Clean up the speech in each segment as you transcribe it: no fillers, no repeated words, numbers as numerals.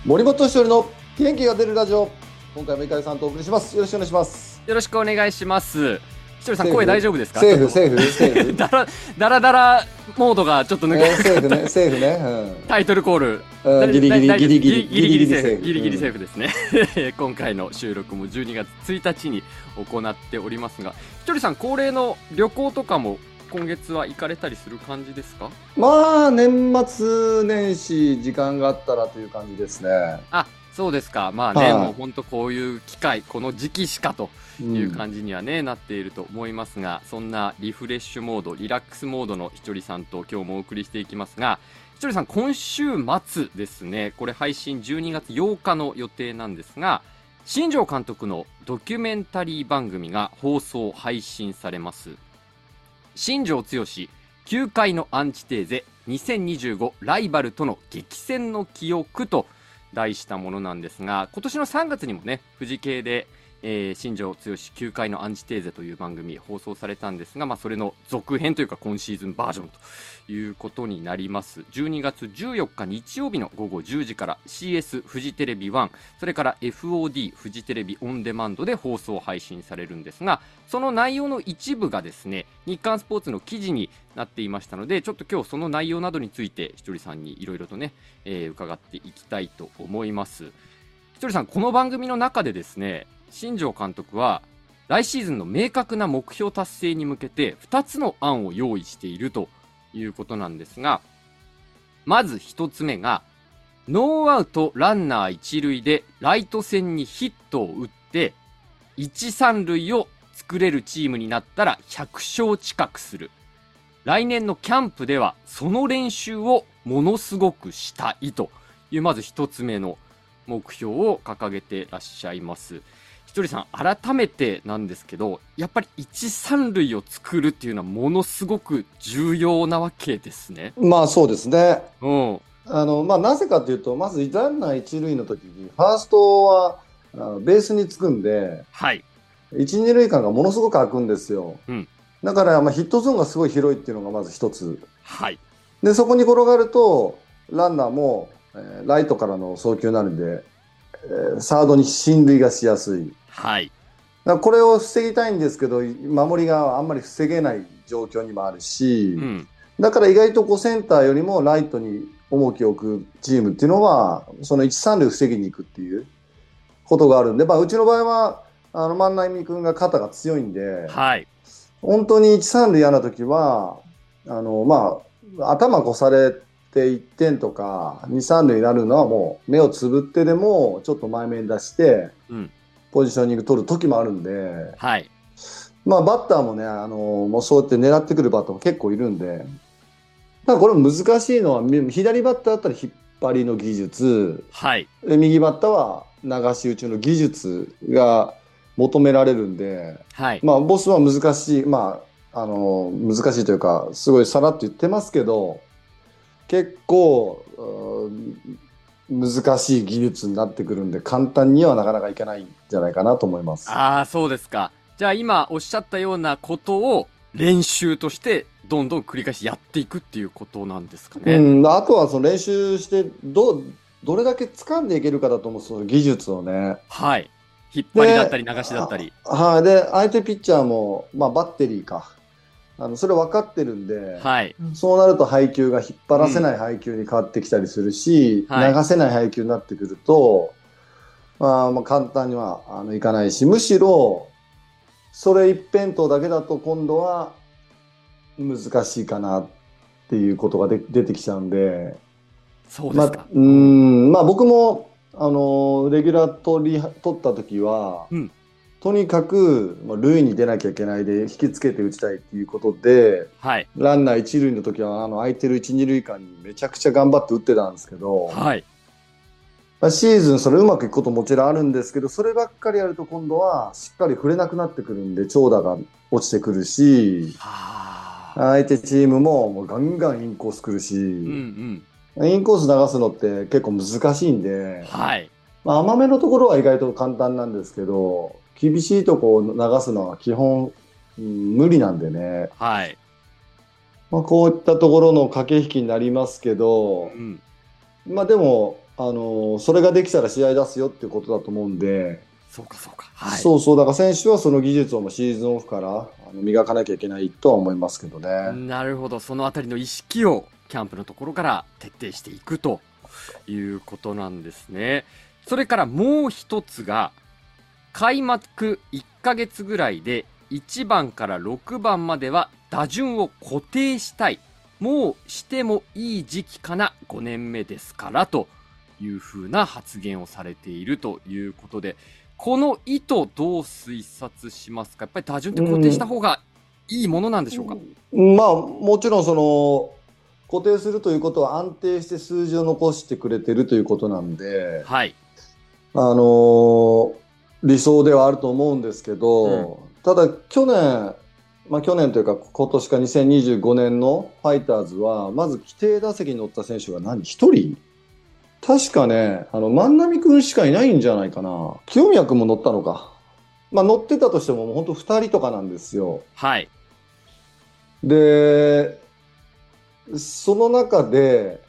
森本一人の元気が出るラジオ。今回も碇さんとお送りします。よろしくお願いします。 よろしくお願いします。ひとりさん、声大丈夫ですか？ セーフだらだらモードがちょっと抜けなかった、 セーフね、 タイトルコール、 ギリギリセーフですね。今回の収録も12月1日に行っておりますが、ひとりさん、恒例の旅行とかも今月は行かれたりする感じですか？ まあ年末年始時間があったらという感じですね。 あ、そうですか。まあね、 はいもう本当こういう機会、この時期しかという感じにはね、なっていると思いますが、そんなリフレッシュモード、リラックスモードのひとりさんと今日もお送りしていきますが、ひとりさん、今週末ですね、これ配信12月8日の予定なんですが、新庄監督のドキュメンタリー番組が放送配信されます。新庄剛志9回のアンチテーゼ2025ライバルとの激戦の記憶と題したものなんですが、今年の3月にもね、フジ系で、新庄剛志9回のアンチテーゼという番組放送されたんですが、それの続編というか今シーズンバージョンということになります。12月14日日曜日の午後10時から CS フジテレビ1、それから FOD フジテレビオンデマンドで放送配信されるんですが、その内容の一部がですね、日刊スポーツの記事になっていましたので、ちょっと今日その内容などについてひとりさんにいろいろとね、伺っていきたいと思います。ひとりさん、この番組の中でですね、新庄監督は来シーズンの明確な目標達成に向けて2つの案を用意しているということなんですが、まず1つ目がノーアウトランナー1塁でライト線にヒットを打って1、3塁を作れるチームになったら100勝近くする。来年のキャンプではその練習をものすごくしたいという、まず1つ目の目標を掲げてらっしゃいます。ひとりさん、改めてなんですけど、やっぱり1、3塁を作るっていうのはものすごく重要なわけですね。 まあそうですね。 うん。 なぜかというと、まずランナー一塁の時にファーストはベースにつくんで、 はい。 一、二塁間がものすごく空くんですよ。 うん。 だから、ヒットゾーンがすごい広いっていうのがまず一つ。 はい。 で、そこに転がると、ランナーも、ライトからの送球になるんで、サードに進塁がしやすい。 はい。 だからこれを防ぎたいんですけど、守りがあんまり防げない状況にもあるし、 うん。 だから意外とセンターよりもライトに重きを置くチームっていうのは、その1、3塁を防ぎに行くっていうことがあるんで、うちの場合は、万波君が肩が強いんで、 はい。 本当に1、3塁嫌な時は、頭越されて1点とか2、3塁になるのはもう目をつぶってでもちょっと前面に出して、 うん。 ポジショニング取る時もあるんで、 はい。 バッターもね、もうそうやって狙ってくるバッターも結構いるんで、ただこれ難しいのは、左バッターだったら引っ張りの技術、 はい。 右バッターは流し打ちの技術が求められるんで、 はい。 ボスは難しい、難しいというか、すごいさらっと言ってますけど、結構、難しい技術になってくるんで、簡単にはなかなかいけないんじゃないかなと思います。 ああ、そうですか。じゃあ今おっしゃったようなことを練習としてどんどん繰り返しやっていくっていうことなんですかね。 あとはその練習してどれだけ掴んでいけるかだと思う、その技術をね。 はい。引っ張りだったり流しだったり。 はい。で、相手ピッチャーも、バッテリーか。それ分かってるんで、 はい。 そうなると配球が引っ張らせない配球に変わってきたりするし、 はい流せない配球になってくると、簡単にはいかないし、むしろ、それ一辺倒だけだと今度は難しいかなっていうことが出てきちゃうんで、 そうですか。 僕も、レギュラー取った時は、 うん。 とにかく、塁に出なきゃいけないで、引きつけて打ちたいっていうことで、 はい。 ランナー一塁の時は、空いてる一、二塁間にめちゃくちゃ頑張って打ってたんですけど、 はい。 シーズンそれうまくいくこともちろんあるんですけど、そればっかりやると今度はしっかり振れなくなってくるんで、長打が落ちてくるし、 はあ。 相手チームもガンガンインコース来るし、 うんインコース流すのって結構難しいんで、 はい。 甘めのところは意外と簡単なんですけど、厳しいとこを流すのは基本、無理なんでね。 はい。 こういったところの駆け引きになりますけど、 うん。 でも、 それができたら試合出すよっていうことだと思うんで、 そうかそうか。はい。 そうそう、だから選手はその技術をもうシーズンオフから磨かなきゃいけないとは思いますけどね。 なるほど。そのあたりの意識をキャンプのところから徹底していくということなんですね。それからもう一つが、開幕1ヶ月ぐらいで1番から6番までは打順を固定したい。もうしてもいい時期かな、5年目ですからというふうな発言をされているということで、この意図どう推察しますか？やっぱり打順って固定した方がいいものなんでしょうか？ まあ、もちろん固定するということは安定して数字を残してくれてるということなんで、 はい。 あのー理想ではあると思うんですけど、ただ去年というか今年か2025年のファイターズは、まず規定打席に乗った選手が一人確かね、万波君しかいないんじゃないかな。清宮君も乗ったのか。まあ乗ってたとしてももう本当2人とかなんですよ。 はい。 で、その中で、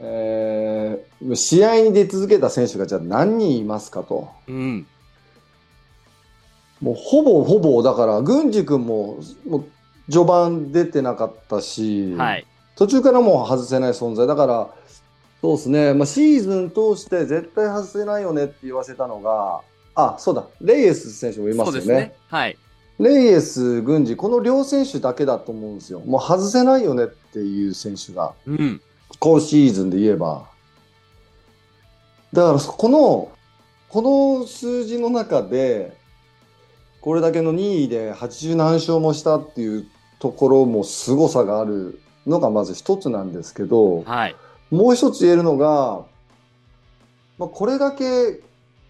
試合に出続けた選手がじゃあ何人いますかと。 うん。 もうほぼだから郡司君も序盤出てなかったし、 はい。 途中からもう外せない存在だから、そうですね、まあ、シーズン通して絶対外せないよねって言わせたのが、そうだ、レイエス選手もいますよね。 そうですね。はい。 レイエス、郡司、この両選手だけだと思うんですよ。もう外せないよねっていう選手が、 うん。 今シーズンで言えば。だからこの数字の中で、これだけの2位で80何勝もしたっていうところも凄さがあるのがまず一つなんですけど、 はい。 もう一つ言えるのが、これだけ、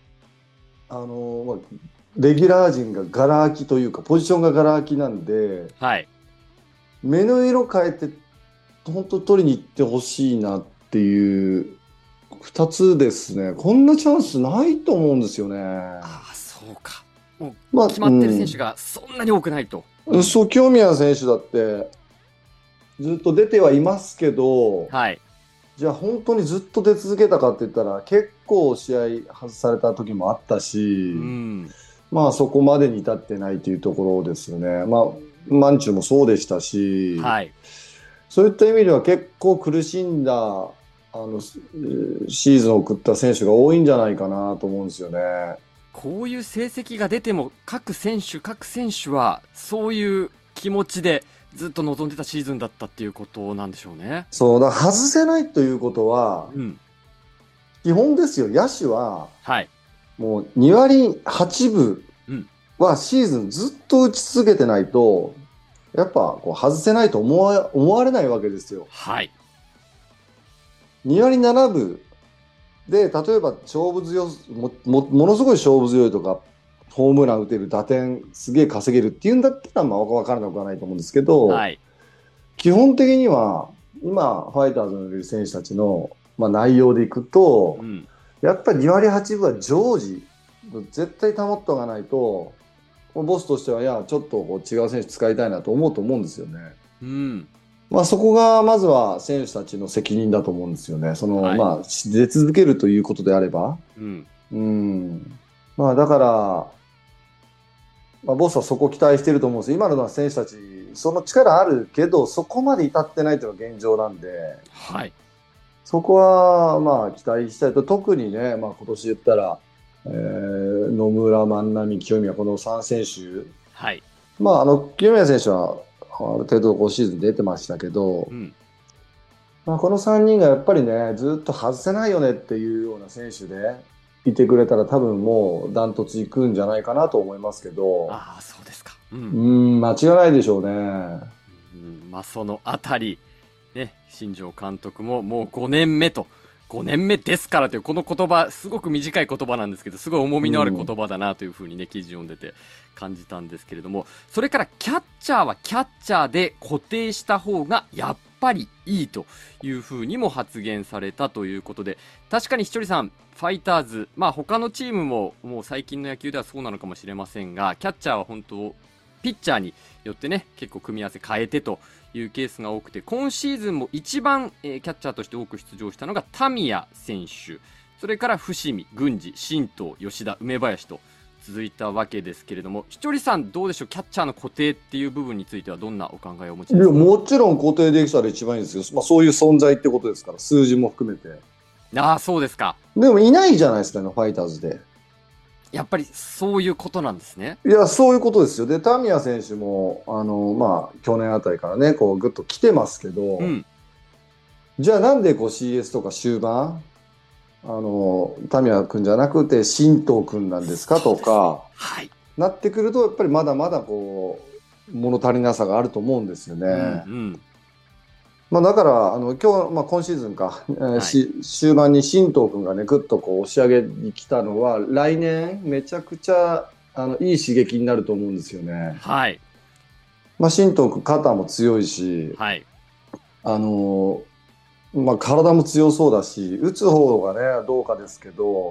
レギュラー陣がガラ空きというか、ポジションがガラ空きなんで、 はい。 目の色変えて、本当取りに行ってほしいなっていう2つですね。こんなチャンスないと思うんですよね。 そうか。もう決まってる選手がそんなに多くないと。 そう、清宮選手だってずっと出てはいますけど、 はい。 じゃあ本当にずっと出続けたかって言ったら結構試合外された時もあったし、まあそこまでに至ってないというところですよね。まあマンチュもそうでしたし、 はい。 そういった意味では結構苦しんだシーズンを送った選手が多いんじゃないかなと思うんですよね。 こういう成績が出ても各選手はそういう気持ちでずっと望んでたシーズンだったっていうことなんでしょうね。 そうだ、外せないということは、基本ですよ。野手は、 はい。 もう2割8分はシーズンずっと打ち続けてないと、やっぱこう外せないと思われないわけですよ。 はい。 2割7分で、例えば勝負強ものすごい勝負強いとか、ホームラン打てる、打点すげえ稼げるっていうんだったら、まあ分からなくはないと思うんですけど、 はい。 基本的には今ファイターズのいる選手たちの、内容でいくと、やっぱり2割8分は常時絶対保っておかないと、ボスとしては、いやちょっとこう違う選手使いたいなと思うと思うんですよね。そこがまずは選手たちの責任だと思うんですよね。出続けるということであれば。だから、ボスはそこを期待していると思うんです。今の選手たち、その力あるけど、そこまで至ってないというのが現状なんで、 はい。 そこは期待したいと。特にね、今年言ったら、野村、万波、清宮、この3選手。 はい。 清宮選手はある程度今シーズン出てましたけど、この3人がやっぱりね、ずっと外せないよねっていうような選手でいてくれたら、多分もうダントツいくんじゃないかなと思いますけど、 そうですか。 間違いないでしょうね。 そのあたり、ね、新庄監督ももう5年目ですからというこの言葉、すごく短い言葉なんですけど、すごい重みのある言葉だなというふうにね、記事読んでて感じたんですけれども、それからキャッチャーはキャッチャーで固定した方がやっぱりいいというふうにも発言されたということで、確かにひとりさん、ファイターズ、他のチームももう最近の野球ではそうなのかもしれませんが、キャッチャーは本当ピッチャーによってね、結構組み合わせ変えてというケースが多くて、今シーズンも一番、キャッチャーとして多く出場したのがタミヤ選手、それから伏見、郡司、新藤、吉田、梅林と続いたわけですけれども、ひとりさんどうでしょう、キャッチャーの固定っていう部分についてはどんなお考えをお持ちですか？ もちろん固定できたら一番いいんですけど、そういう存在ってことですから、数字も含めて。 ああ、そうですか。 でもいないじゃないですか、ファイターズで。 やっぱりそういうことなんですね。 いや、そういうことですよ。で、タミヤ選手も、去年あたりからね、ぐっと来てますけど、じゃあなんでCS とか終盤、タミヤ君じゃなくて、新藤君なんですかとか、 はい、 なってくると、やっぱりまだまだ物足りなさがあると思うんですよね。だから、今シーズンか、終盤に新藤君がね、ぐっと押し上げに来たのは、来年、めちゃくちゃいい刺激になると思うんですよね。 はい。 新藤君、肩も強いし、 はい。 体も強そうだし、打つ方がね、どうかですけど、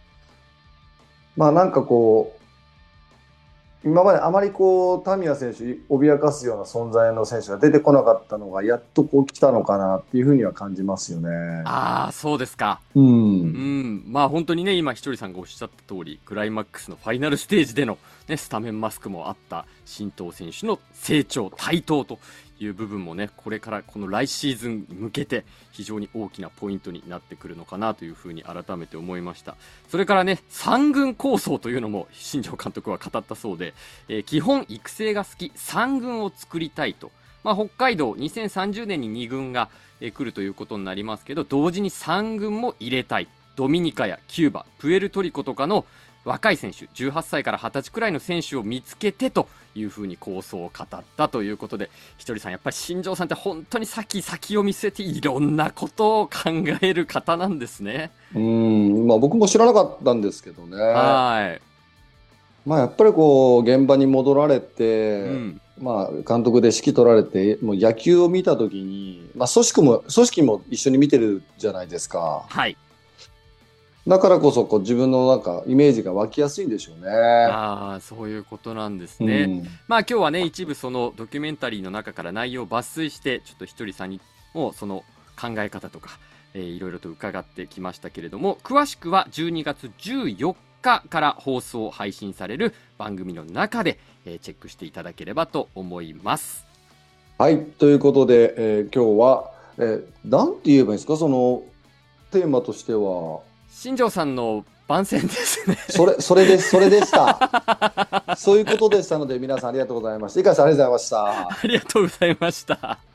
今まであまりタミヤ選手脅かすような存在の選手が出てこなかったのがやっと来たのかなっていうふうには感じますよね。 ああ、そうですか。本当にね、今ひとりさんがおっしゃった通り、クライマックスのファイナルステージでの、ね、スタメンマスクもあった新藤選手の成長、台頭という部分もね、これからこの来シーズンに向けて非常に大きなポイントになってくるのかなというふうに改めて思いました。それからね、3軍構想というのも新庄監督は語ったそうで、基本育成が好き、3軍を作りたいと。北海道2030年に2軍が来るということになりますけど、同時に3軍も入れたい。ドミニカやキューバ、プエルトリコとかの若い選手、18歳から20歳くらいの選手を見つけてというふうに構想を語ったということで、ひとりさん、やっぱり新庄さんって本当に先を見据えていろんなことを考える方なんですね。 僕も知らなかったんですけどね。 はい。 やっぱり現場に戻られて、監督で指揮取られて、もう野球を見たときに、組織も一緒に見てるじゃないですか。 はい。 だからこそ自分のイメージが湧きやすいんでしょうね。 ああ、そういうことなんですね。今日はね、一部そのドキュメンタリーの中から内容を抜粋して、ちょっとひとりさんにもその考え方とか、いろいろと伺ってきましたけれども、詳しくは12月14日から放送配信される番組の中で、チェックしていただければと思います。 はい、ということで、今日は、なんて言えばいいんですか、そのテーマとしては。 新庄さんの番宣ですね。 それでした。そういうことでしたので、皆さんありがとうございました。井川さんありがとうございました。 ありがとうございました。